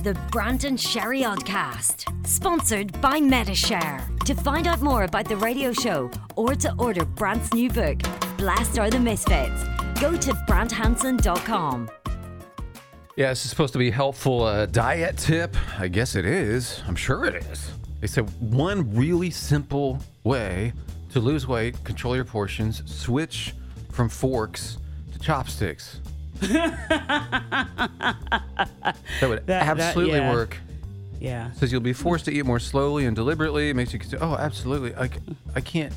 The Brandon Sherry Oddcast, sponsored by Metashare. To find out more about the radio show or to order Brant's new book, Blessed Are the Misfits, go to branthansen.com. Yeah, this is supposed to be a helpful diet tip. I guess it is. I'm sure it is. They said one really simple way to lose weight, control your portions, switch from forks to chopsticks. That would absolutely work. Yeah. Says you'll be forced to eat more slowly and deliberately. It makes you consider, oh, absolutely. I can't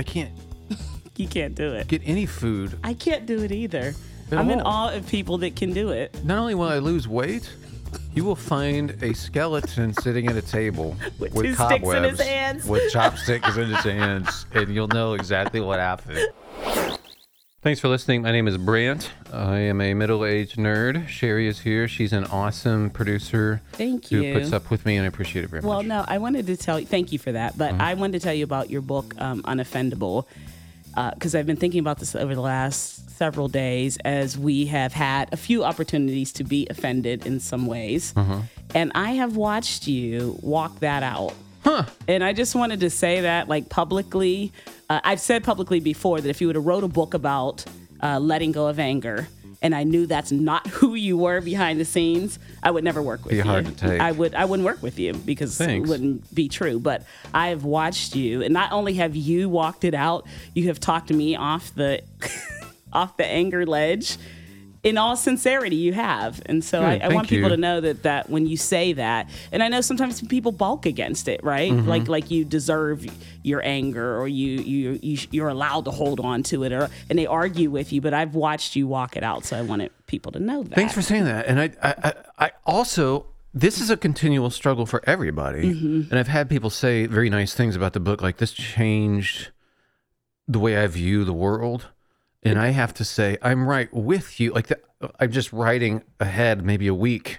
You can't do it. get any food. I can't do it either. At I'm in all. awe of people that can do it. Not only will I lose weight, you will find a skeleton sitting at a table With with two sticks in cobwebs, his hands. with chopsticks in his hands, and you'll know exactly what happened. Thanks for listening. My name is Brant. I am a middle-aged nerd. Sherry is here. She's an awesome producer. Thank who you. puts up with me, and I appreciate it very Well, much. no, I wanted to tell you, thank you for that, but I wanted to tell you about your book, Unoffendable, because I've been thinking about this over the last several days as we have had a few opportunities to be offended in some ways. And I have watched you walk that out. And I just wanted to say that, like, publicly. I've said publicly before that if you would have wrote a book about letting go of anger, and I knew that's not who you were behind the scenes, I would never work with you. Be hard to take. I wouldn't work with you because Thanks. it wouldn't be true. But I have watched you, and not only have you walked it out, you have talked me off the off the anger ledge. In all sincerity, you have. And so I want people to know that when you say that, and I know sometimes people balk against it, right? Like you deserve your anger, or you're allowed to hold on to it, and they argue with you, but I've watched you walk it out, so I wanted people to know that. Thanks for saying that. And I also, this is a continual struggle for everybody. And I've had people say very nice things about the book, like this changed the way I view the world. And I have to say, I'm right with you. Like, I'm just writing ahead maybe a week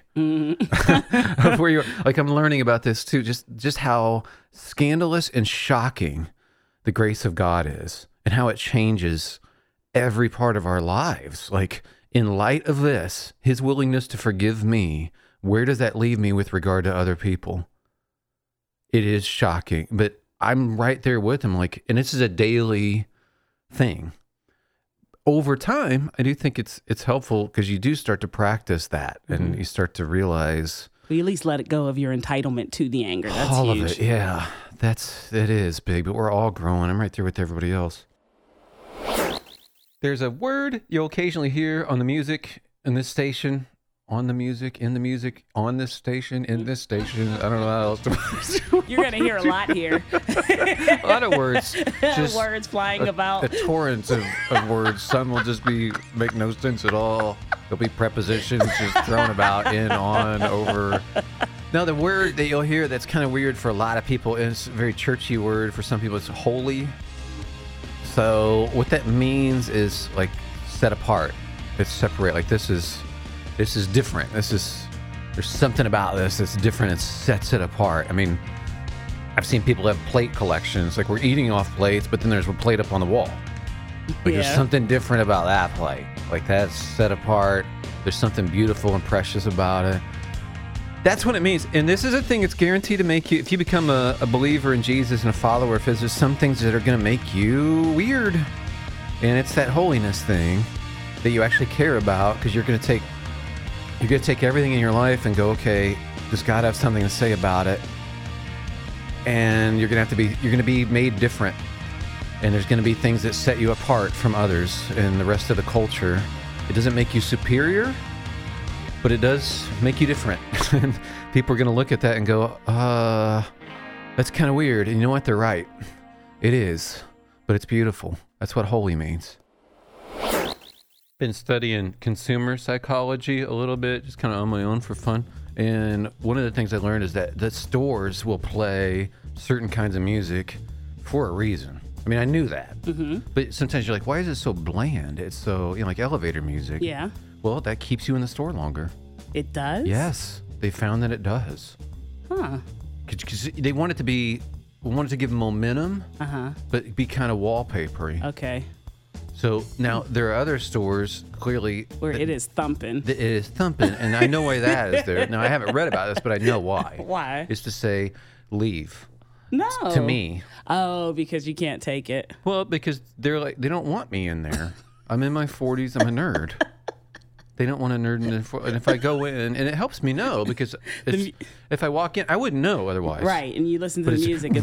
of where you're. Like, I'm learning about this too. Just how scandalous and shocking the grace of God is, and how it changes every part of our lives. Like, in light of this, His willingness to forgive me, where does that leave me with regard to other people? It is shocking, but I'm right there with Him. Like, and this is a daily thing. Over time, I do think it's helpful because you do start to practice that, and you start to realize. Well, you at least let it go of your entitlement to the anger. That's all huge. of it. Yeah, it is big, but we're all growing. I'm right there with everybody else. There's a word you'll occasionally hear on the music in this station. On the music, in the music, on this station, in this station. I don't know how else to. You're going to hear a lot here. A lot of words. Just words flying about. A torrent of words. Some will just make no sense at all. There'll be prepositions just thrown about, in, on, over. Now, the word that you'll hear that's kind of weird for a lot of people, and it's a very churchy word. For some people, it's holy. So what that means is, like, set apart. It's separate. Like, this is different. There's something about this that's different. It sets it apart. I mean, I've seen people have plate collections. Like, we're eating off plates, but then there's a plate up on the wall. Like, there's something different about that plate. Like, that's set apart. There's something beautiful and precious about it. That's what it means. And this is a thing that's guaranteed to make you, if you become a believer in Jesus and a follower of His, there's some things that are going to make you weird. And it's that holiness thing that you actually care about, because you're going to take everything in your life and go, okay, does God have something to say about it? And you're going to be made different. And there's going to be things that set you apart from others and the rest of the culture. It doesn't make you superior, but it does make you different. And people are going to look at that and go, that's kind of weird. And you know what? They're right. It is, but it's beautiful. That's what holy means. Been studying consumer psychology a little bit, just kind of on my own for fun. And one of the things I learned is that the stores will play certain kinds of music for a reason. I mean, I knew that. But sometimes you're like, why is it so bland? It's so, like elevator music. Yeah. Well, that keeps you in the store longer. It does? Yes. They found that it does. Huh. Because they want it to give momentum, but be kind of wallpapery. Okay. So now there are other stores clearly Where it is thumping. it is thumping, and I know why that is there. Now I haven't read about this, but I know why. Why? It's to say leave No. to me. Oh, because you can't take it. Well, because they're like they don't want me in there. I'm in my 40s. I'm a nerd. They don't want a nerd in there. And if I go in, and it helps me know because if I walk in, I wouldn't know otherwise. Right, and you listen to the music,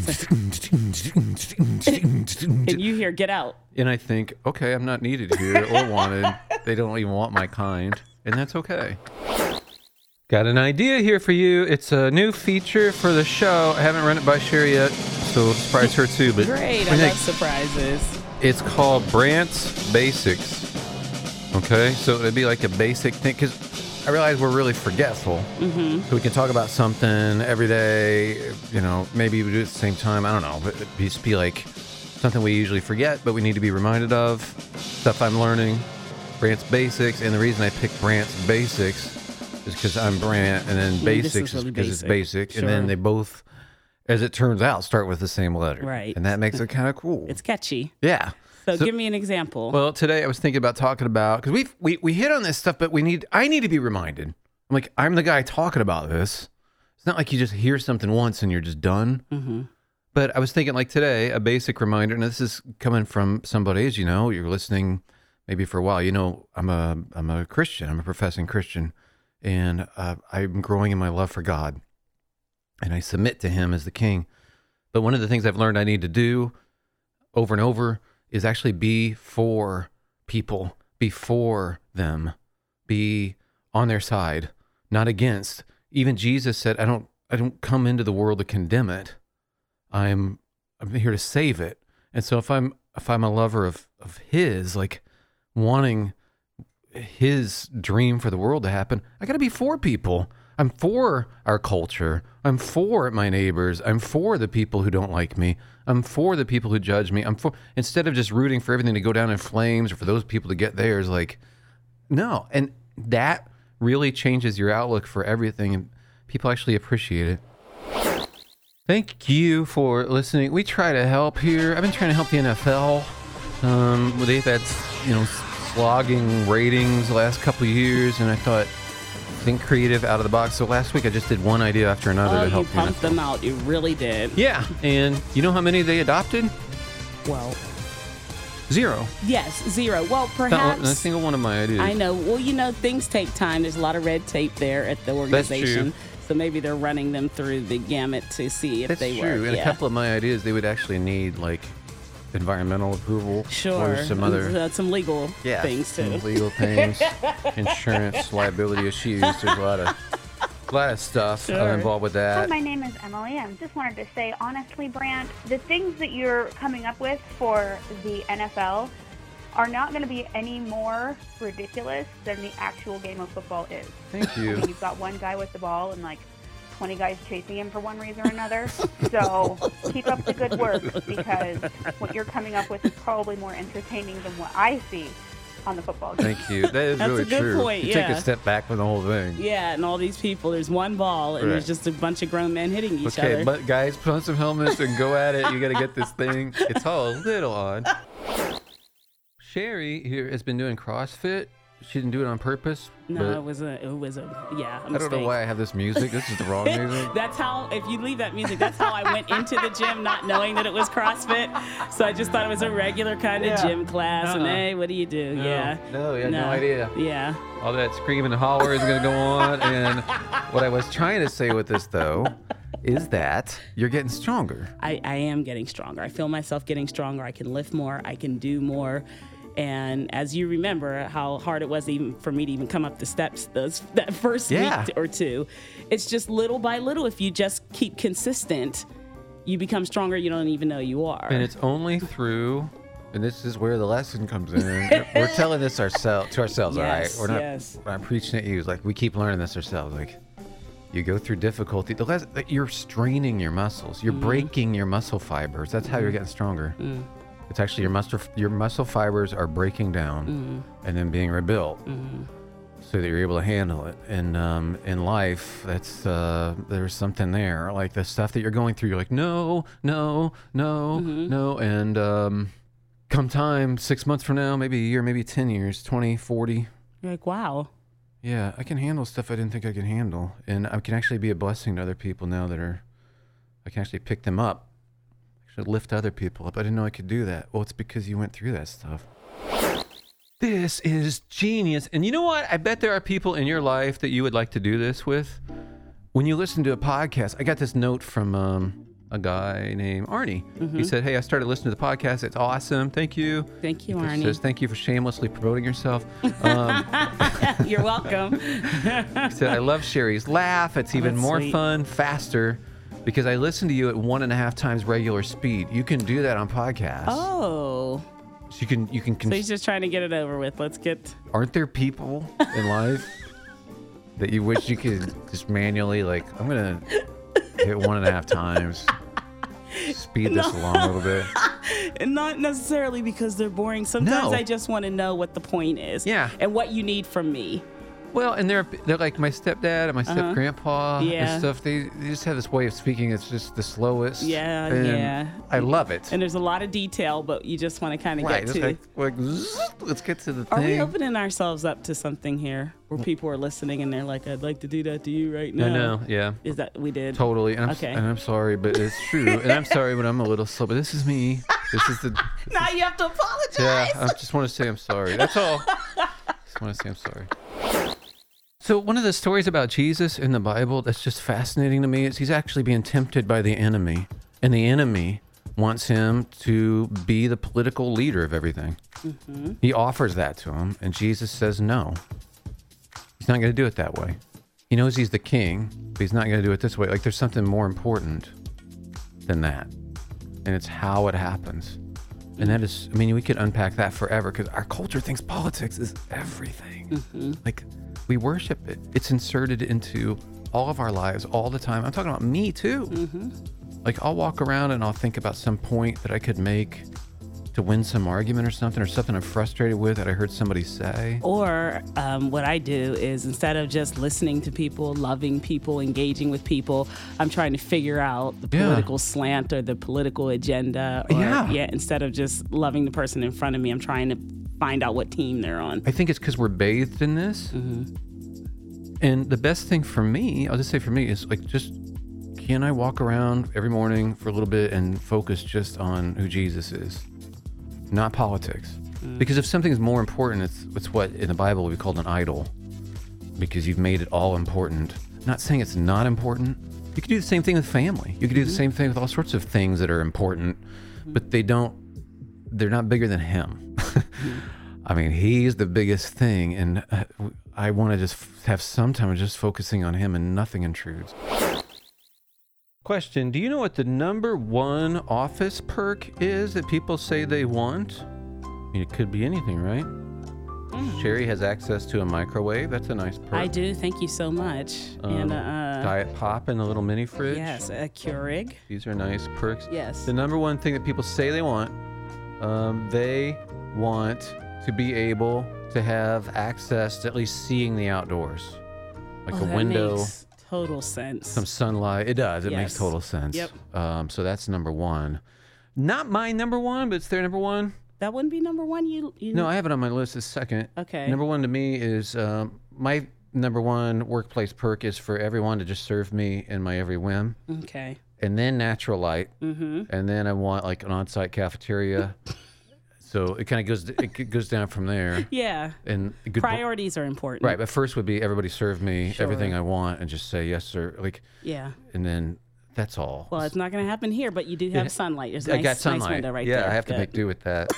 it's like, and you hear "Get Out." And I think, okay, I'm not needed here or wanted. They don't even want my kind, and that's okay. Got an idea here for you. It's a new feature for the show. I haven't run it by Sherry yet, so it'll surprise her too. But Great, I love surprises. It's called Brant's Basics. Okay, so it'd be like a basic thing because I realize we're really forgetful. Mm-hmm. So we can talk about something every day. You know, maybe we do it at the same time. I don't know, but it'd just be like something we usually forget, but we need to be reminded of. Stuff I'm learning. Brant's Basics, and the reason I picked Brant's Basics is because I'm Brant, and then Basics is because it's basic, Sure. and then they both, as it turns out, start with the same letter. Right. And that makes it kind of cool. It's catchy. Yeah. So give me an example. Well, today I was thinking about talking about because we hit on this stuff, but I need to be reminded. I'm like, I'm the guy talking about this. It's not like you just hear something once and you're just done. Mm-hmm. But I was thinking like today, a basic reminder, and this is coming from somebody, as you know, you're listening maybe for a while. You know, I'm a Christian. I'm a professing Christian, and I'm growing in my love for God, and I submit to Him as the King. But one of the things I've learned I need to do over and over is actually be for people, be for them, be on their side, not against. Even Jesus said, I don't come into the world to condemn it. I'm here to save it. And so if I'm a lover of his, like wanting his dream for the world to happen, I got to be for people. I'm for our culture. I'm for my neighbors. I'm for the people who don't like me. I'm for the people who judge me. Instead of just rooting for everything to go down in flames or for those people to get theirs, like, no. And that really changes your outlook for everything, and people actually appreciate it. Thank you for listening. We try to help here. I've been trying to help the NFL. They've had, slogging ratings the last couple of years, and I thought, think creative, out of the box. So last week I just did one idea after another to help you pumped them out. You really did. Yeah, and you know how many they adopted? Well, 0. yes, 0. Well, Not a perhaps. single one of my ideas. I know. Well, things take time. There's a lot of red tape there at the organization. true. So maybe they're running them through the gamut to see if That's they true. work. And yeah. a couple of my ideas, they would actually need like environmental approval. Sure. Or some other some legal things too. some legal things, insurance, liability issues. There's a lot of stuff involved with Hi, that. my name is Emily. I just wanted to say, honestly, Brant, the things that you're coming up with for the NFL are not going to be any more ridiculous than the actual game of football is. Thank I you. mean, you've got one guy with the ball and like 20 guys chasing him for one reason or another. So keep up the good work, because what you're coming up with is probably more entertaining than what I see on the football game. Thank you. That is That's really a good true. point, You take yeah. a step back from the whole thing. Yeah, and all these people, there's one ball, and Right. there's just a bunch of grown men hitting each Okay, other. but guys, put on some helmets and go at it. You got to get this thing. It's all a little odd. Sherry here has been doing CrossFit. She didn't do it on purpose. No, but it was a I don't know mistake. why I have this music. This is the wrong music. That's how, if you leave that music, that's how I went into the gym not knowing that it was CrossFit. So I just thought it was a regular kind of gym class. And hey, what do you do? Yeah. No, you had no idea. Yeah. All that screaming and holler is going to go on. And what I was trying to say with this, though, is that you're getting stronger. I am getting stronger. I feel myself getting stronger. I can lift more. I can do more. And as you remember how hard it was even for me to even come up the steps that first week or two, it's just little by little. If you just keep consistent, you become stronger. You don't even know you are. And it's only through, and this is where the lesson comes in. We're telling this to ourselves, all right? Yes, We're not, yes. I'm preaching at you. It's like we keep learning this ourselves. Like you go through difficulty. You're straining your muscles. You're breaking your muscle fibers. That's how you're getting stronger. It's actually your muscle fibers are breaking down and then being rebuilt so that you're able to handle it. And in life, that's there's something there. Like the stuff that you're going through, you're like, no. And come time, 6 months from now, maybe a year, maybe 10 years, 20, 40. You're like, wow. Yeah, I can handle stuff I didn't think I could handle. And I can actually be a blessing to other people now I can actually pick them up. Actually lift other people up. I didn't know I could do that. Well, it's because you went through that stuff. This is genius. And you know what? I bet there are people in your life that you would like to do this with. When you listen to a podcast, I got this note from a guy named Arnie. He said, hey, I started listening to the podcast. It's awesome. Thank you. Thank you, He Arnie. says, thank you for shamelessly promoting yourself. You're welcome. He said, I love Sherry's laugh. It's even that's more sweet. fun, faster, because I listen to you at 1.5 times regular speed. You can do that on podcasts. Oh. So you can So he's just trying to get it over with. Let's get... Aren't there people in life that you wish you could just manually, like, I'm going to hit 1.5 times, speed this along a little bit? And not necessarily because they're boring. Sometimes No. I just want to know what the point is. Yeah. And what you need from me. Well, and they're like my stepdad and my step-grandpa Yeah. and stuff. They just have this way of speaking. It's just the slowest. Yeah, and yeah. I love it. And there's a lot of detail, but you just want to kind of Right, get it's to... like zzz, let's get to the Are we thing. opening ourselves up to something here where people are listening and they're like, I'd like to do that to you right now? I know, yeah. Is that we did? Totally. And Okay. I'm sorry, but it's true. And I'm sorry, but I'm a little slow. But this is me. This is the... Now you have to apologize. Yeah, I just want to say I'm sorry. That's all. Just want to say I'm sorry. So one of the stories about Jesus in the Bible that's just fascinating to me is he's actually being tempted by the enemy. And the enemy wants him to be the political leader of everything. He offers that to him, and Jesus says no. He's not going to do it that way. He knows he's the king, but he's not going to do it this way. Like there's something more important than that. And it's how it happens. And that is, I mean, we could unpack that forever because our culture thinks politics is everything. Like, we worship it. It's inserted into all of our lives all the time. I'm talking about me too. Like, I'll walk around and I'll think about some point that I could make to win some argument or something I'm frustrated with that I heard somebody say. Or what I do is instead of just listening to people, loving people, engaging with people, I'm trying to figure out the political slant or the political agenda. Or, instead of just loving the person in front of me, I'm trying to find out what team they're on. I think it's because we're bathed in this. And the best thing for me, I'll just say for me, is like just can I walk around every morning for a little bit and focus just on who Jesus is, not politics. Because if something is more important, it's what in the Bible we call an idol, because you've made it all important. I'm not saying it's not important. You can do the same thing with family. You can do the same thing with all sorts of things that are important, but they're not bigger than him. I mean, he's the biggest thing, and I want to just have some time of just focusing on him and nothing intrudes. Question, do you know what the number one office perk is that people say they want? I mean, it could be anything, right? Sherry has access to a microwave. That's a nice perk. I do. Thank you so much. And Diet Pop in the little mini fridge. yes, a Keurig. These are nice perks. Yes. The number one thing that people say they want to be able to have access to at least seeing the outdoors. Like a that window, makes total sense. some sunlight. It does. It makes Yes. total sense. Yep. So that's number one. Not my number one, but it's their number one. That wouldn't be number one. You No, I have it on my list as second. Okay. Number one to me is my number one workplace perk is for everyone to just serve me in my every whim. Okay. And then natural light. And then I want like an on-site cafeteria. So it kind of goes down from there. Yeah. And good Priorities are important. Right, but first would be everybody serve me Sure. everything I want and just say yes, sir. Like, Yeah. and then that's all. Well, it's not going to happen here, but you do have sunlight. There's a I nice, got sunlight. nice window right yeah, there. I have to Good. make do with that.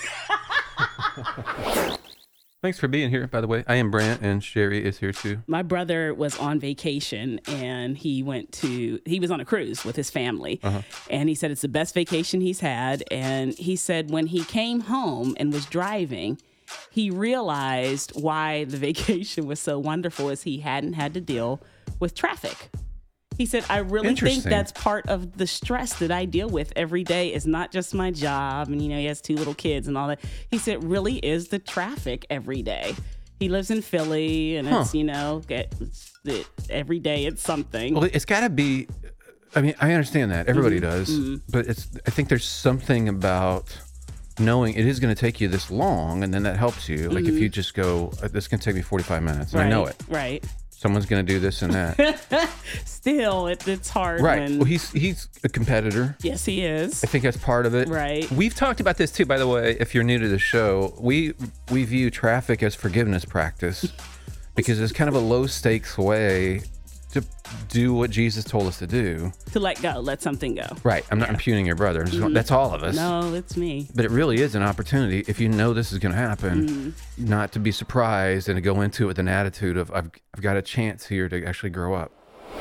Thanks for being here, by the way. I am Brant, and Sherry is here too. My brother was on vacation and he was on a cruise with his family. And he said it's the best vacation he's had. And he said when he came home and was driving, he realized why the vacation was so wonderful is he hadn't had to deal with traffic. He said, I really think Interesting. that's part of the stress that I deal with every day. It's not just my job. And, he has 2 little kids and all that. He said, really is the traffic every day. He lives in Philly and it's, every day it's something. Well, it's got to be. I mean, I understand that everybody does, but I think there's something about knowing it is going to take you this long, and then that helps you. Like if you just go, this can take me 45 minutes, and I know it. Right. Someone's going to do this and that. Still, it's hard. Right. When... Well, he's a competitor. Yes, he is. I think that's part of it. Right. We've talked about this too, by the way. If you're new to the show, we view traffic as forgiveness practice because it's kind of a low stakes way to do what Jesus told us to do. To let go, let something go. Right. I'm not impugning your brother. That's all of us. No, it's me. But it really is an opportunity, if you know this is going to happen, not to be surprised and to go into it with an attitude of, I've got a chance here to actually grow up.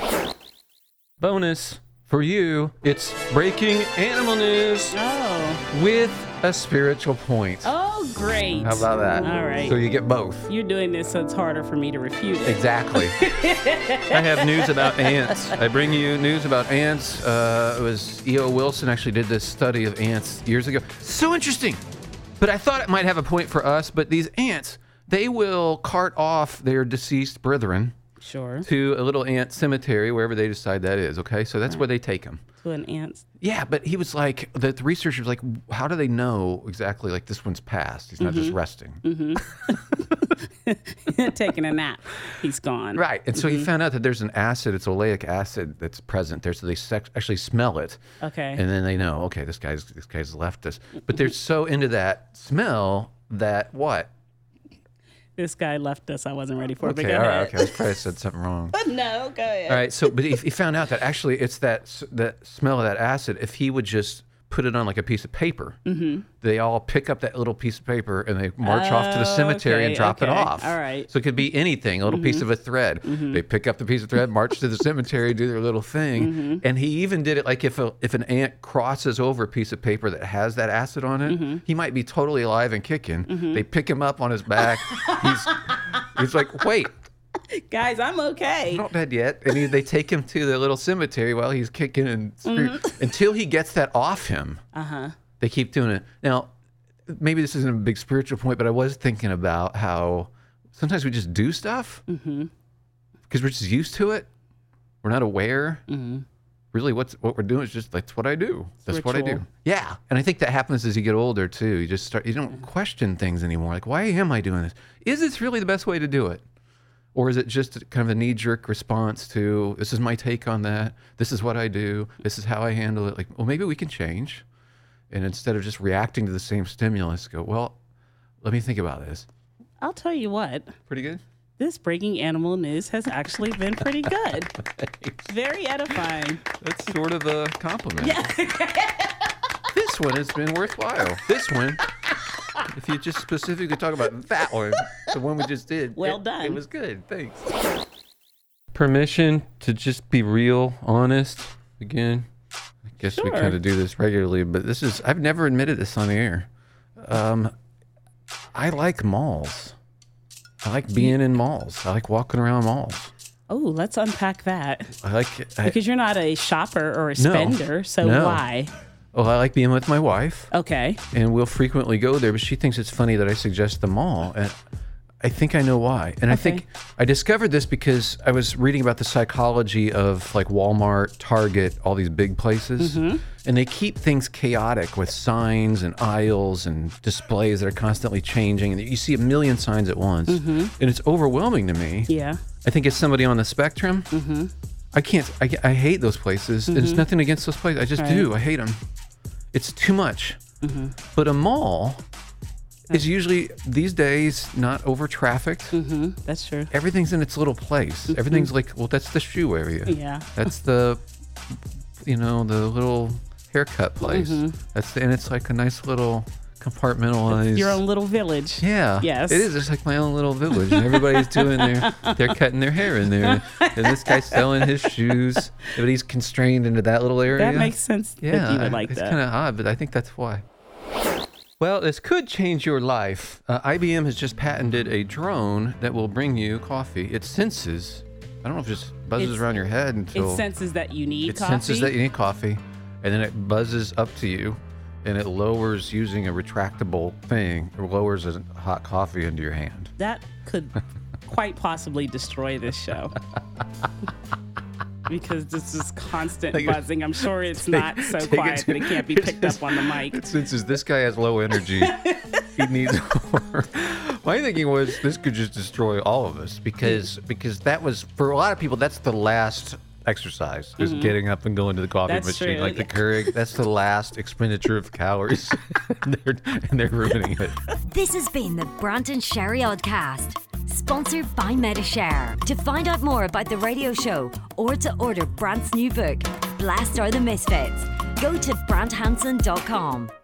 Bonus for you, it's breaking animal news with a spiritual point. Oh, great. How about that? All right. So you get both. You're doing this so it's harder for me to refute it. Exactly. I have news about ants. I bring you news about ants. It was E.O. Wilson actually did this study of ants years ago. So interesting. But I thought it might have a point for us. But these ants, they will cart off their deceased brethren to a little ant cemetery, wherever they decide that is. Okay, so that's where they take them. To an ant. Yeah, but he was like, the researcher was like, how do they know exactly, like, this one's passed? He's not just resting. Taking a nap. He's gone. Right. And so he found out that there's an acid, it's oleic acid that's present there. So they actually smell it. Okay. And then they know, okay, this guy's left us. But they're so into that smell that what? This guy left us. I wasn't ready for it. Okay, all right, okay. I probably said something wrong. No, go ahead. All right, so but he found out that actually it's that smell of that acid. If he would just put it on like a piece of paper, they all pick up that little piece of paper and they march off to the cemetery and drop it off. All right. So it could be anything, a little piece of a thread. They pick up the piece of thread, march to the cemetery, do their little thing. And he even did it like if an ant crosses over a piece of paper that has that acid on it, he might be totally alive and kicking. They pick him up on his back. He's like, wait. Guys, I'm okay. I'm not dead yet. And they take him to the little cemetery while he's kicking and screaming until he gets that off him. They keep doing it. Now, maybe this isn't a big spiritual point, but I was thinking about how sometimes we just do stuff because we're just used to it. We're not aware. Really, what we're doing is just, that's what I do. That's what I do. Yeah. And I think that happens as you get older, too. You don't question things anymore. Like, why am I doing this? Is this really the best way to do it? Or is it just kind of a knee-jerk response to, this is my take on that, this is what I do, this is how I handle it? Like, well, maybe we can change. And instead of just reacting to the same stimulus, go, well, let me think about this. I'll tell you what. Pretty good? This breaking animal news has actually been pretty good. Very edifying. That's sort of a compliment. Yeah. This one has been worthwhile. This one, if you just specifically talk about that one, the one we just did. Well done. It was good. Thanks. Permission to just be real, honest. Again, I guess we kind of do this regularly, but I've never admitted this on the air. I like malls. I like being in malls. I like walking around malls. Oh, let's unpack that. Because you're not a shopper or a spender, so why? Well, I like being with my wife. Okay. And we'll frequently go there, but she thinks it's funny that I suggest the mall. And I think I know why. And I think I discovered this because I was reading about the psychology of like Walmart, Target, all these big places. And they keep things chaotic with signs and aisles and displays that are constantly changing. And you see a million signs at once. And it's overwhelming to me. Yeah. I think as somebody on the spectrum, I hate those places. And it's nothing against those places. I just do. I hate them. It's too much. But a mall is usually, these days, not over trafficked. That's true. Everything's in its little place. Everything's like, well, that's the shoe area. Yeah. That's the little haircut place. And it's like a nice little compartmentalized. It's your own little village. Yeah. Yes. It is. It's like my own little village. And everybody's they're cutting their hair in there. And this guy's selling his shoes, but he's constrained into that little area. That makes sense. Yeah. That you would like it's that. kind of odd, but I think that's why. Well, this could change your life. IBM has just patented a drone that will bring you coffee. It senses, I don't know if it just buzzes around your head until... It senses that you need coffee? It senses that you need coffee, and then it buzzes up to you, and it lowers, using a retractable thing, it lowers a hot coffee into your hand. That could quite possibly destroy this show. because this is constant Like, buzzing. I'm sure it's not so quiet that it can't be picked up on the mic. Since this guy has low energy, he needs more. My thinking was this could just destroy all of us because that was, for a lot of people, that's the last exercise, is getting up and going to the coffee That's machine. true. Like the Keurig, that's the last expenditure of calories. and they're ruining it. This has been the Brandt and Sherry Oddcast, sponsored by Metashare. To find out more about the radio show or to order Brandt's new book, Blessed Are the Misfits, go to brandthanson.com.